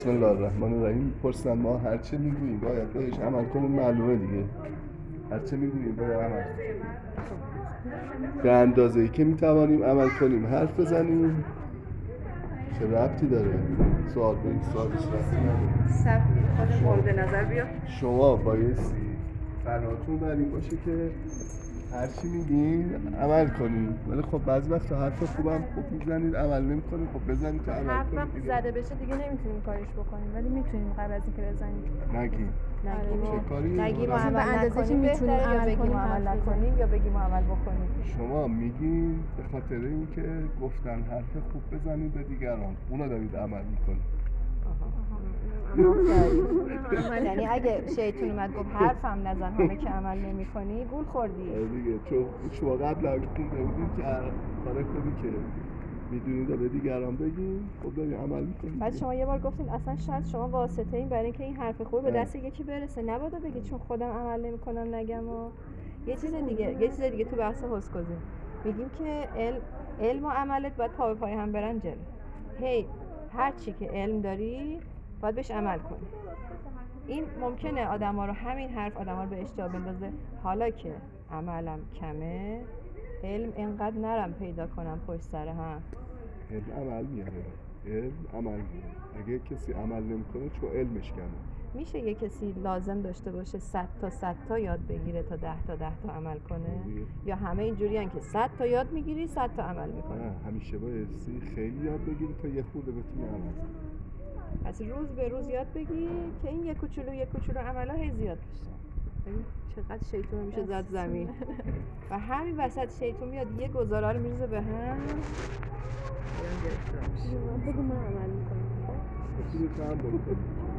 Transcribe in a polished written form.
بسم الله الرحمن الرحیم. پرسن ما هرچه میگوییم باید بهش عمل کنیم، معلومه دیگه. هرچه میگوییم باید عمل کنیم به اندازه‌ای که میتوانیم عمل کنیم. حرف بزنیم چه ربطی داره؟ سوال به این سوالش ربطی نداره. سب خود مورد نظر بیا. شما بایستی بناتون بر این باشه که هرچی میگین عمل کنین، ولی خب بعضی وقتا حرف خوبم خوب میزنید عمل نمی‌کنید. خب بزنید که عمل حرف کنید وقتی دیگه. زده بشه دیگه نمیتونیم کارش بکنیم، ولی میتونیم قبل از اینکه بزنیم نگیم چه کاری نگیم و می‌کنید؟ به عمل اندازه‌ای که نکنیم میتونیم بهتره، یا عمل بگیم کنیم و عمل حرف نکنیم یا بگیم و عمل بکنیم. شما میگین به خاطر اینکه گفتن حرف خوب بزنید به دیگران، اونا دارید عمل میکنید. یعنی اگه شیطون اومد گفت حرفم نزن همه که عمل نمی کنی، گول خوردی. دیگه چون شما قبل هم خونده بودید که کار خوبی که میدونید به دیگران بگین، خب دارید عمل میکنید. بعد شما یه بار گفتین اصلا شاید شما واسطه این برای اینکه این حرف خوب به دست یکی برسه، نباید بگی چون خودم عمل نمی‌کنم نگم. و یه چیز دیگه تو بحث حسکوزی میگیم که علم و عملت باید پا به پای هم برن جلو. هر چی که علم داری باید بهش عمل کنی. این ممکنه آدما رو، همین حرف آدما رو به اشتباه بندازه. حالا که عملم کمه، علم اینقدر نرم پیدا کنم پشت سر هم. علم عمل میاره. اگه کسی عمل نمیکنه چون علمش کمه. میشه یه کسی لازم داشته باشه 100 تا یاد بگیره تا 10 تا عمل کنه؟ یا همه اینجوریان که 100 تا یاد میگیری 100 تا عمل میکنی؟ نه، همیشه بایستی خیلی یاد بگیری تا یه خورده بتونی عمل کنی. پس روز به روز یاد بگی که این یک کوچولو عملا هی زیاد بشه. ببین چقدر شیطون میشه زد زمین. و همین وسط شیطون میاد یه گزاره رو میریزه به هم. بگو من عمل میکنم. بتونی کار بکنی.